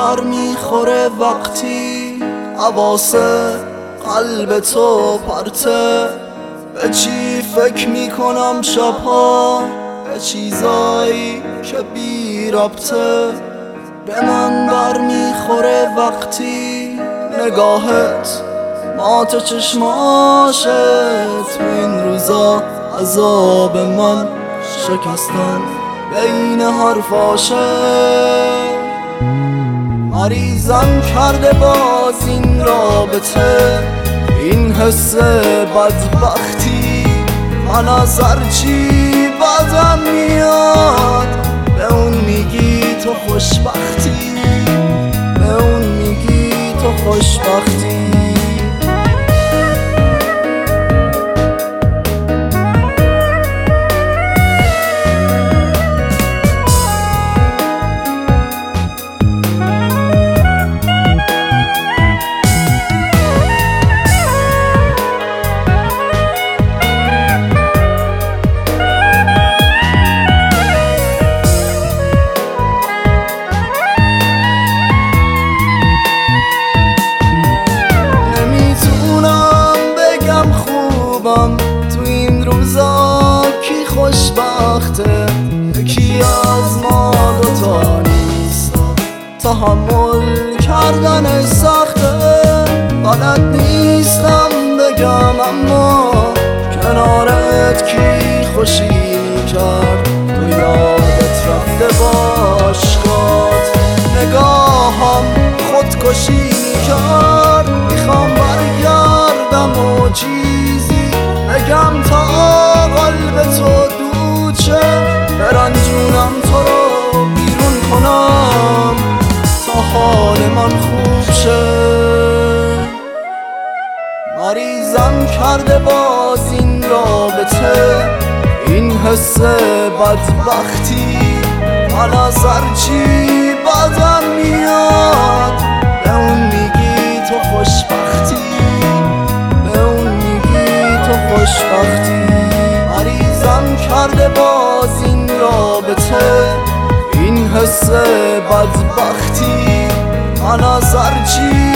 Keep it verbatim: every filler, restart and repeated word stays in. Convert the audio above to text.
بر میخوره وقتی حواسه قلب تو پرته. به چی فکر میکنم شبها، به چیزایی که بی ربطه. به من بر میخوره وقتی نگاهت مات چشماشه. تو این روزا عذاب من شکستن بین حرفاشه. مریضم کرده باز این رابطه، این حس بدبختی. من از هرچی بدم میاد به اون میگی تو خوشبختی، به اون میگی تو خوشبختی. تو این روزا کی خوشبخته؟ یکی از ما دوتا نیست، تحمل کردنش سخته. بلد نیستم بگم اما کنارت کی خوشی کرد. تو یادت رفته باشگات، نگاهم خودکشی کرد. میخوام برگردم و چیزی بگم تا قلب تو دود شه. برنجونم تو رو بیرون کنم تا حال من خوب شه. مریضم کرده باز این رابطه، این حس بدبختی. من از هرچی بدم میاد به اون میگی تو خوشبختی، به اون میگی تو خوشبختی. مریضم کرده باز این رابطه، این حس بدبختی. من از هرچی